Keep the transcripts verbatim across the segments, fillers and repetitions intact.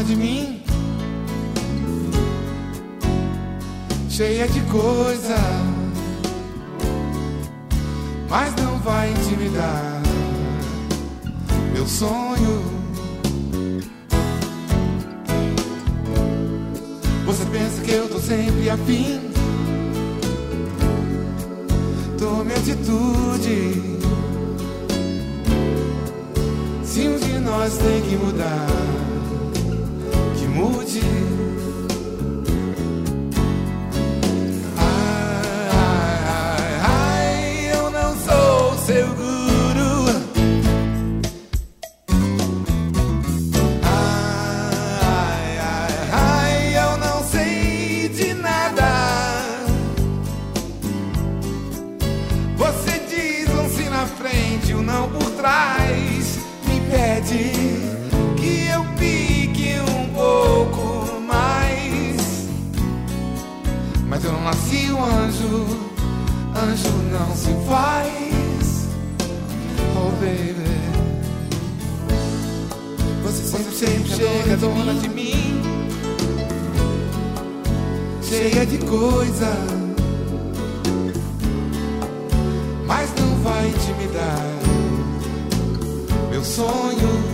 dona de mim, cheia de coisa, mas não vai intimidar meu sonho. Você pensa que eu tô sempre afim, tome atitude. Se um de nós tem que mudar, que mude. Ai, ai, ai, eu não sou seu guru. Ai, ai, ai, eu não sei de nada. Você diz um sim na frente, um não por trás. Pede que eu pique um pouco mais, mas eu não nasci um anjo, anjo não se faz. Oh baby, você sempre, sempre chega dona de mim, cheia de coisa, mas não vai intimidar meu sonho.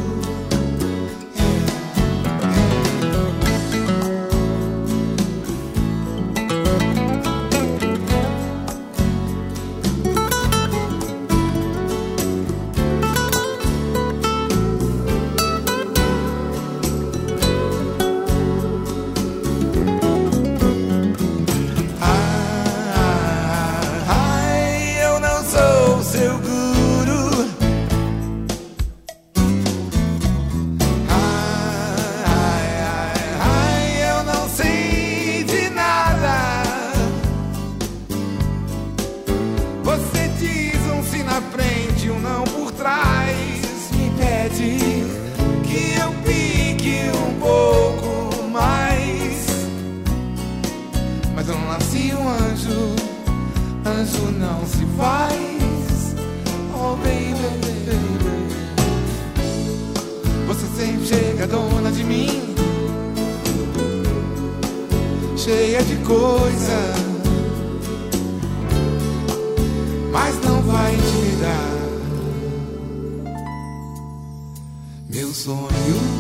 Você diz um sim na frente, um não por trás. Me pede que eu pique um pouco mais, mas eu não nasci um anjo, anjo não se faz. Oh baby, baby, você sempre chega dona de mim, cheia de coisa, mas não vai intimidar meu sonho.